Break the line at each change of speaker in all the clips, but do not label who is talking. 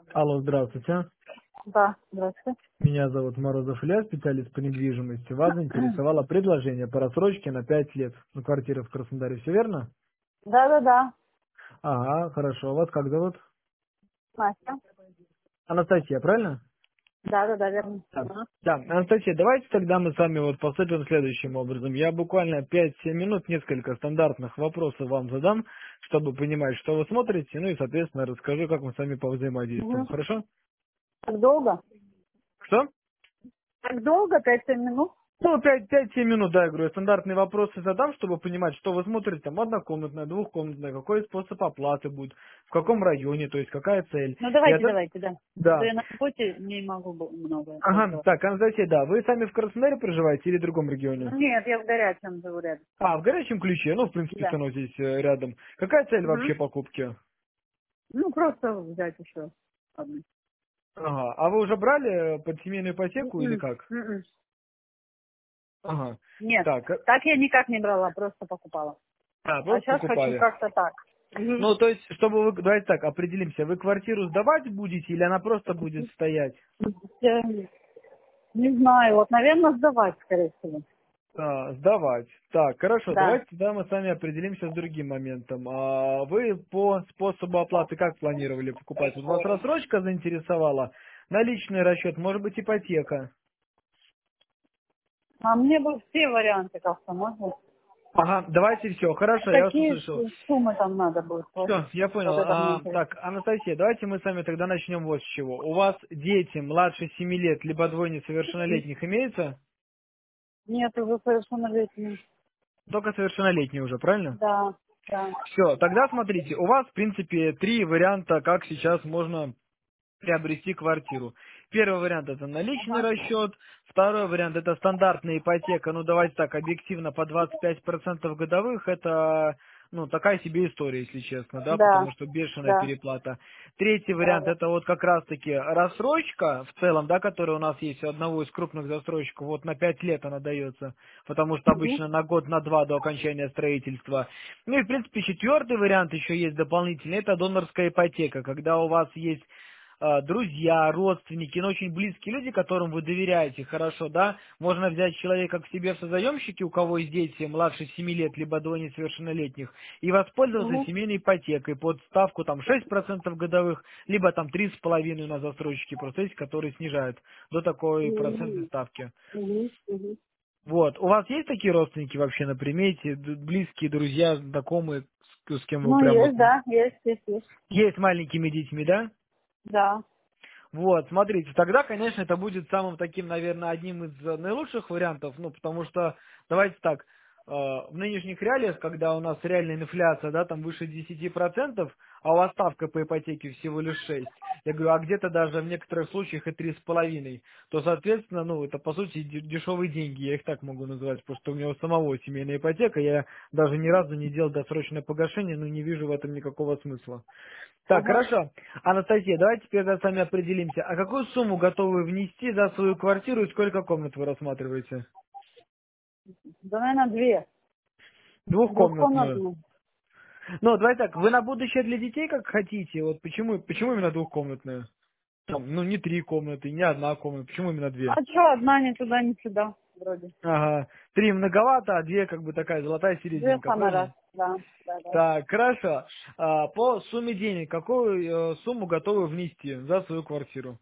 Алло, здравствуйте.
Да, здравствуйте.
Меня зовут Морозов Илья, специалист по недвижимости. Вас заинтересовало предложение по рассрочке на 5 лет на квартиру в Краснодаре, все верно?
Да-да-да.
Ага, хорошо. Вас как зовут?
Настя.
Анастасия, правильно?
Да-да-да, верно.
Да.
Ага.
Да, Анастасия, давайте тогда мы с вами вот поступим следующим образом. Я буквально 5-7 минут несколько стандартных вопросов вам задам, чтобы понимать, что вы смотрите, ну и, соответственно, расскажу, как мы с вами повзаимодействуем.
Угу.
Хорошо?
Так долго?
Что?
Так долго? 5-7 минут?
Ну, 5-7 минут, да, я говорю, я стандартные вопросы задам, чтобы понимать, что вы смотрите, там, однокомнатная, двухкомнатная, какой способ оплаты будет, в каком районе, то есть какая цель.
Ну,
И
давайте,
это,
давайте, да. А то
да.
я на работе не могу много
Ага,
разговаривать.
так, Анастасия, да, вы сами в Краснодаре проживаете или в другом регионе?
Нет, я в горячем живу рядом.
А, в Горячем Ключе, ну, в принципе,
Да.
все равно здесь рядом. Какая цель
Угу.
вообще покупки?
Ну, просто взять еще одну.
Ага, а вы уже брали под семейную ипотеку или
М-м,
как?
м-м.
Ага,
Нет,
так,
так я никак не брала, просто покупала. А
просто
сейчас хочу
покупали.
как-то так. Угу.
Ну, то есть, чтобы вы, давайте так, определимся, вы квартиру сдавать будете или она просто будет стоять?
Не знаю, вот, наверное, сдавать, скорее всего.
Сдавать. Так, хорошо,
Да.
давайте тогда мы с вами определимся с другим моментом. Вы по способу оплаты как планировали покупать? Вот вас рассрочка заинтересовала? Наличный расчет, может быть, ипотека?
А мне бы все варианты как-то можно.
Ага, давайте все,
А
хорошо, я вас
какие
услышал.
суммы там надо будет
Все,
платить?
я понял.
Вот это мне интересно.
Так, Анастасия, давайте мы с вами тогда начнем вот с чего. У вас дети младше 7 лет, либо двое несовершеннолетних имеются?
Нет, уже совершеннолетний.
Только совершеннолетние уже, правильно?
Да, да.
Все, тогда смотрите, у вас, в принципе, три варианта, как сейчас можно приобрести квартиру. Первый вариант это наличный
Ага.
расчет, второй вариант это стандартная ипотека, ну давайте так, объективно по 25% годовых, это ну такая себе история, если честно, да,
Да,
потому что бешеная
да,
переплата. Третий
да,
вариант
да.
это вот как раз таки рассрочка в целом, да, которая у нас есть у одного из крупных застройщиков, вот на 5 лет она дается, потому что
Угу.
обычно на год, на два до окончания строительства. Ну и в принципе четвертый вариант еще есть дополнительный, это донорская ипотека, когда у вас есть друзья, родственники, но очень близкие люди, которым вы доверяете хорошо, да, можно взять человека к себе в созаемщики, у кого есть дети младше 7 лет, либо двое несовершеннолетних, и воспользоваться
Угу.
семейной ипотекой под ставку там 6% годовых, либо там 3,5% у нас застройщики просто есть, которые снижают до такой процентной
Угу.
ставки.
Угу. Угу.
Вот. У вас есть такие родственники вообще на примете, близкие, друзья, знакомые, с кем вы
Ну,
прям вот...
есть, да, есть.
Есть с маленькими детьми, да?
Да.
Вот, смотрите, тогда, конечно, это будет самым таким, наверное, одним из наилучших вариантов, ну, потому что, давайте так, в нынешних реалиях, когда у нас реальная инфляция, да, там выше 10%, а у вас ставка по ипотеке всего лишь 6, я говорю, а где-то даже в некоторых случаях и 3,5, то, соответственно, ну, это, по сути, дешевые деньги, я их так могу называть, потому что у меня у самого семейная ипотека, я даже ни разу не делал досрочное погашение, но не вижу в этом никакого смысла. Так,
Ага.
хорошо. Анастасия, давайте теперь с вами определимся. А какую сумму готовы внести за свою квартиру и сколько комнат вы рассматриваете?
Да, наверное, две.
Двухкомнатную.
Двухкомнатные.
Ну, давайте так, вы на будущее для детей как хотите? Вот почему именно двухкомнатную? Там, ну, не 3 комнаты, не одна комната. Почему именно две?
А что, одна ни туда, ни сюда, вроде.
Ага. 3 многовато, а 2 как бы такая золотая
Две
серединка,
самый раз.
правильно?
Да, да, да.
Так, хорошо. По сумме денег, какую сумму готовы внести за свою квартиру?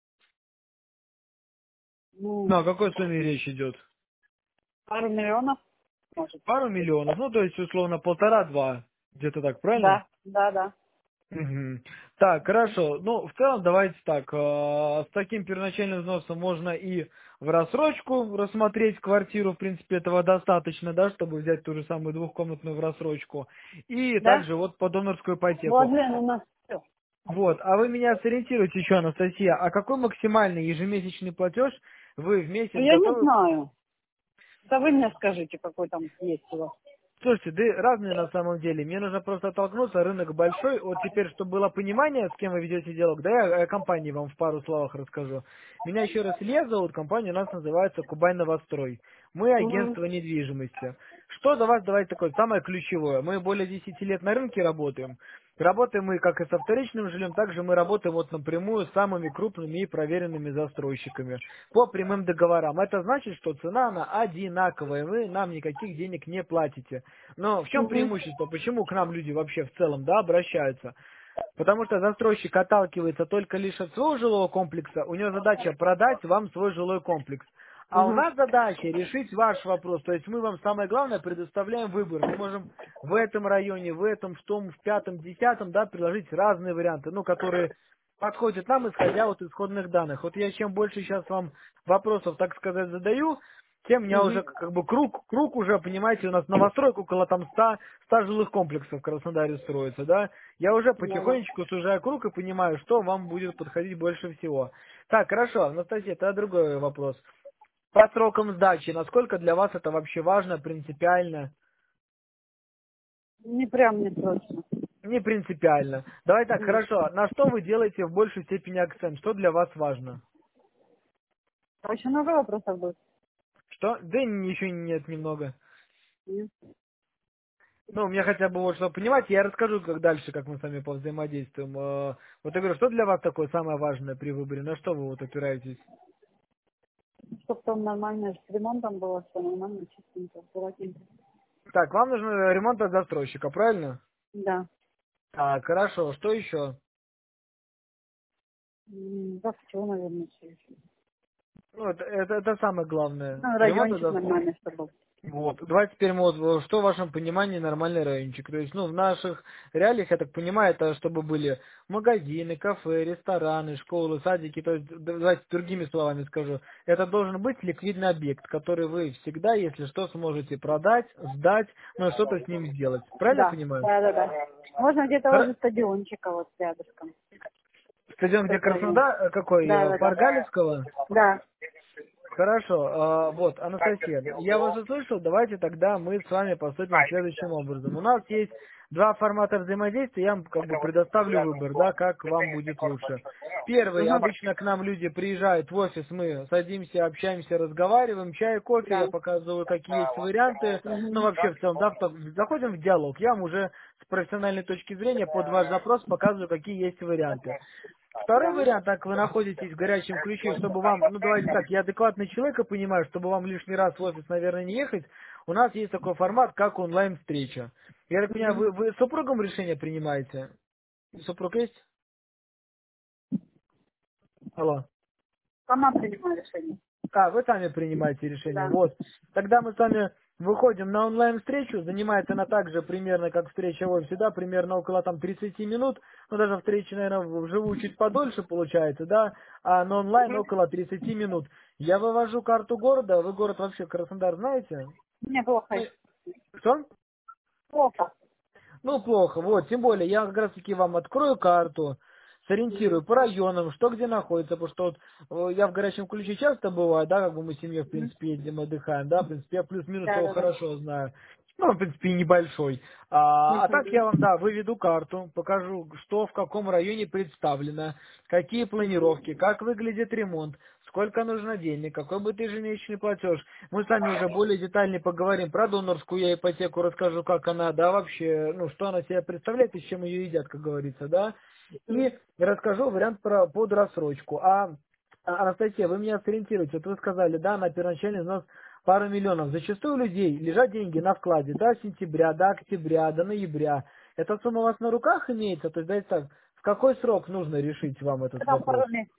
Ну,
Ну, о какой сумме речь идет?
пару миллионов, может.
Пару миллионов, ну то есть условно 1,5-2, где-то так, правильно?
Да, да, да.
Мгм. Так, хорошо. Ну, в целом, давайте так, с таким первоначальным взносом можно и в рассрочку рассмотреть квартиру, в принципе, этого достаточно, да, чтобы взять ту же самую двухкомнатную в рассрочку. И
Да?
также вот по донорскую ипотеку.
Владлен, у нас все.
Вот, а вы меня сориентируете еще, Анастасия, а какой максимальный ежемесячный платеж вы в месяц
Я не
готовы?
знаю. Да вы мне скажите, какой там есть у вас.
Слушайте, да разные на самом деле. Мне нужно просто оттолкнуться, рынок большой. Вот теперь, чтобы было понимание, с кем вы ведете диалог, да я о компании вам в пару словах расскажу. Меня еще раз Илья зовут, компания у нас называется Кубань Новострой. Мы
Угу.
агентство недвижимости. Что для вас, давайте такое, самое ключевое. Мы более 10 лет на рынке работаем. Работаем мы как и со вторичным жильем, также мы работаем вот напрямую с самыми крупными и проверенными застройщиками по прямым договорам. Это значит, что цена она одинаковая, вы нам никаких денег не платите. Но в чем
Угу.
преимущество? Почему к нам люди вообще в целом обращаются? Потому что застройщик отталкивается только лишь от своего жилого комплекса, у него задача продать вам свой жилой комплекс. А у
Угу.
нас задача решить ваш вопрос. То есть мы вам самое главное предоставляем выбор. Мы можем в этом районе, в этом, в том, в пятом, десятом, предложить разные варианты, которые подходят нам, исходя от исходных данных. Вот я чем больше сейчас вам вопросов, так сказать, задаю, тем у меня
Угу.
уже как бы круг уже, понимаете, у нас новостройка около там 100 жилых комплексов в Краснодаре строится, да. Я уже
Да.
потихонечку сужаю круг и понимаю, что вам будет подходить больше всего. Так, хорошо, Анастасия, это другой вопрос. По срокам сдачи, насколько для вас это вообще важно, принципиально?
Не прям не срочно.
Не принципиально. Давай так,
Мгм.
хорошо. На что вы делаете в большей степени акцент? Что для вас важно?
А еще много вопросов будет?
Что? Да ничего нет немного.
Нет.
Ну, мне хотя бы вот что понимать, я расскажу, как дальше, как мы с вами повзаимодействуем. Вот я говорю, что для вас такое самое важное при выборе? На что вы вот опираетесь?
Чтоб там нормально с ремонтом было, все нормально, чистенько, аккуратненько.
Так, вам нужен ремонт от застройщика, правильно?
Да.
Так, хорошо. Что еще?
Да, все, наверное, все еще.
Ну, это самое главное.
Ну,
Ремонт от
райончик
застройщика.
нормальный, чтобы был.
Вот. Давайте теперь вот, что в вашем понимании нормальный райончик. То есть, в наших реалиях, я так понимаю, это чтобы были магазины, кафе, рестораны, школы, садики. То есть, давайте другими словами скажу. Это должен быть ликвидный объект, который вы всегда, если что, сможете продать, сдать, ну и что-то с ним сделать. Правильно я
Да,
понимаю?
да, да, да. Можно где-то возле стадиончика вот рядышком.
Стадион, где
Чтобы...
Краснодар, какой,
Да, да,
парк
да.
Галицкого?
Да.
Хорошо, вот, Анастасия, я вас услышал, давайте тогда мы с вами поступим следующим образом. У нас есть два формата взаимодействия, я вам как бы предоставлю выбор, как вам будет лучше. Первый,
Угу.
обычно к нам люди приезжают в офис, мы садимся, общаемся, разговариваем, чай, кофе,
Да.
я показываю, какие есть варианты,
Угу.
вообще в целом, заходим в диалог, я вам уже с профессиональной точки зрения под ваш запрос показываю, какие есть варианты. Второй
Да.
вариант, так вы находитесь в горячем ключе, чтобы вам, давайте так, я адекватный человек и понимаю, чтобы вам лишний раз в офис, наверное, не ехать, у нас есть такой формат, как онлайн-встреча. Я так понимаю,
Угу.
вы с супругом решение принимаете? Супруг есть? Алло.
Сама принимаю решение.
Вы сами принимаете решение.
Да.
Вот. Тогда мы с вами выходим на онлайн-встречу. Занимается она так же примерно, как встреча в офисе, примерно около 30 минут. Ну, даже встреча, наверное, вживую чуть подольше получается, а на онлайн около 30 минут. Я вывожу карту города. Вы город вообще Краснодар знаете?
Мне плохо.
Ну, что?
Плохо.
Ну, плохо, вот, тем более, я как раз таки вам открою карту,
Мгм.
сориентирую по районам, что где находится, потому что я в горячем ключе часто бываю, как бы мы с семьей, в
Мгм.
принципе, едем, отдыхаем, в принципе, я плюс-минус
Да,
его
да, да.
хорошо знаю. Ну, в принципе, и небольшой. А так
Мгм.
я вам, выведу карту, покажу, что в каком районе представлено, какие
Мгм.
планировки, как выглядит ремонт, сколько нужно денег, какой будет ежемесячный платеж. Мы с вами уже более детально поговорим про донорскую я ипотеку, расскажу, как она, вообще, что она себя представляет и с чем ее едят, как говорится,
Мгм.
И расскажу вариант под рассрочку. Анастасия, вы меня сориентируете, вот вы сказали, на первоначальный взнос пару миллионов. Зачастую у людей лежат деньги на вкладе до сентября, до октября, до ноября. Эта сумма у вас на руках имеется? То есть, давайте так, в какой срок нужно решить вам этот
Там
вопрос?
пару месяцев.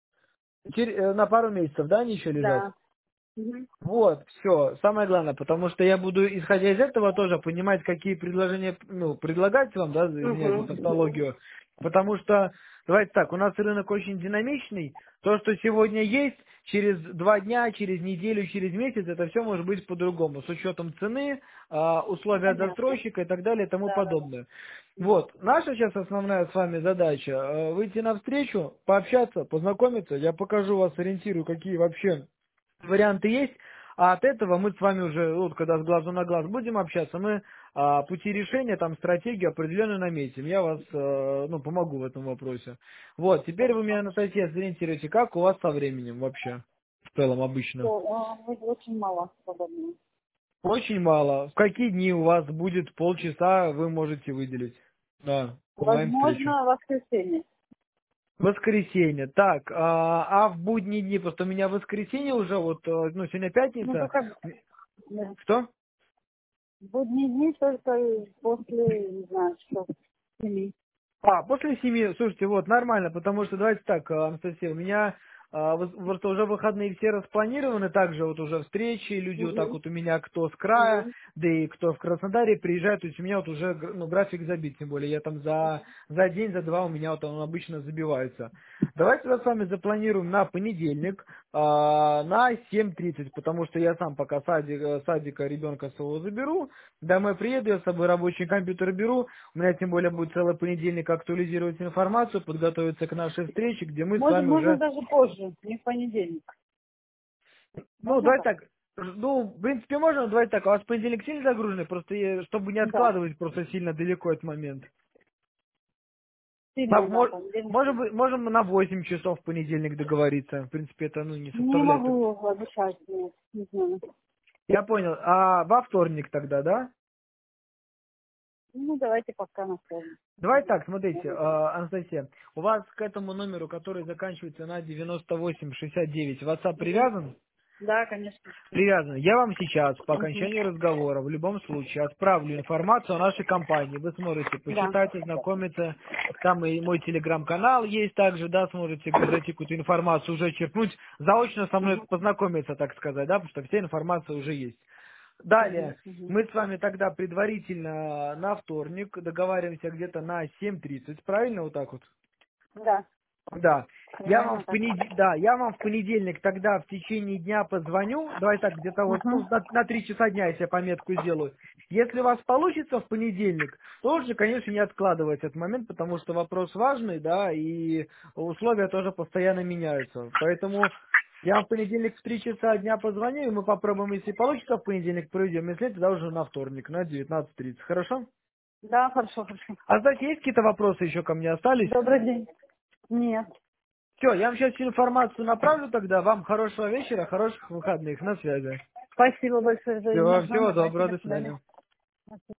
На пару месяцев, они еще лежат?
Да. Мгм.
Вот, все, самое главное, потому что я буду, исходя из этого, тоже понимать, какие предложения, предлагать вам, извиняюсь за
Мгм.
тавтологию, потому что, давайте так, у нас рынок очень динамичный, то, что сегодня есть, через 2 дня, через неделю, через месяц, это все может быть по-другому, с учетом цены, условия от
Понятно.
застройщика и так далее и тому
Да, да, да.
подобное. Вот, наша сейчас основная с вами задача, выйти навстречу, пообщаться, познакомиться, я покажу вас, ориентирую, какие вообще варианты есть, а от этого мы с вами уже, когда с глазу на глаз будем общаться, мы пути решения, стратегию определенную наметим. Я вас, помогу в этом вопросе. Вот, теперь вы меня, Анастасия, сориентируете, как у вас со временем вообще, в целом, обычно?
Очень мало свободного.
Очень мало. В какие дни у вас будет полчаса, вы можете выделить? Да, пылаем встречу.
Возможно, в воскресенье.
Воскресенье. Так, в будние дни, просто у меня воскресенье уже, вот, ну, сегодня
Ну,
пятница.
только да.
Что?
В будние дни только после, не знаю, что, 7.
После 7, слушайте, вот, нормально, потому что, давайте так, Анастасия, у меня вот уже выходные все распланированы, также вот уже встречи, люди вот так
Угу.
вот у меня, кто с края,
Угу.
да и кто в Краснодаре приезжает, то есть у меня вот уже, ну, график забит, тем более, я там за день, за два у меня вот он обычно забивается. Давайте тогда с вами запланируем на понедельник, на 7:30, потому что я сам пока садика ребенка своего заберу, домой приеду, я с собой рабочий компьютер беру, у меня тем более будет целый понедельник актуализировать информацию, подготовиться к нашей встрече, где мы с вами
Можно
уже,
даже позже, не в понедельник.
ну,
Можно
давайте
так?
так, ну, в принципе, можно, но давайте так, у вас понедельник сильно загруженный, просто чтобы не
Да.
откладывать просто сильно далеко этот момент.
Сильно, да, понедельник.
Может быть, можем на 8 часов в понедельник договориться, в принципе, это, ну, не
Не
составляет.
могу обещать, нет, не знаю.
Я понял, а во вторник тогда, да?
Ну, давайте пока на вторник.
Давайте так, смотрите,
Можно так.
Анастасия, у вас к этому номеру, который заканчивается на 9869, WhatsApp
Мгм.
привязан?
Да, конечно.
Привязан. Я вам сейчас, по
Мгм.
окончании разговора, в любом случае, отправлю информацию о нашей компании. Вы сможете
Да.
почитать, ознакомиться. Там и мой телеграм-канал есть также, да, сможете зайти какую-то информацию уже черпнуть, заочно со мной
Мгм.
познакомиться, так сказать, да, потому что вся информация уже есть.
Мгм.
Далее,
Мгм.
мы с вами тогда предварительно на вторник договариваемся где-то на 7:30, правильно, вот так вот?
Да,
Да.
примерно так.
Я вам в понедельник тогда в течение дня позвоню. Давай так, где-то вот, ну,
Мгм.
на 3 часа дня, если я пометку сделаю. Если у вас получится в понедельник, то лучше, конечно, не откладывать этот момент, потому что вопрос важный, да, и условия тоже постоянно меняются. Поэтому я вам в понедельник в 3 часа дня позвоню, и мы попробуем, если получится, в понедельник проведем. Если нет, тогда уже на вторник, на 19:30. Хорошо?
Да, хорошо, хорошо.
А, знаете, есть какие-то вопросы еще ко мне остались?
Добрый день. Нет.
Все, я вам сейчас всю информацию направлю тогда. Вам хорошего вечера, хороших выходных. На связи.
Спасибо большое за
Всего,
имя.
всего
Давайте,
доброго,
до
до
свидания.
свидания.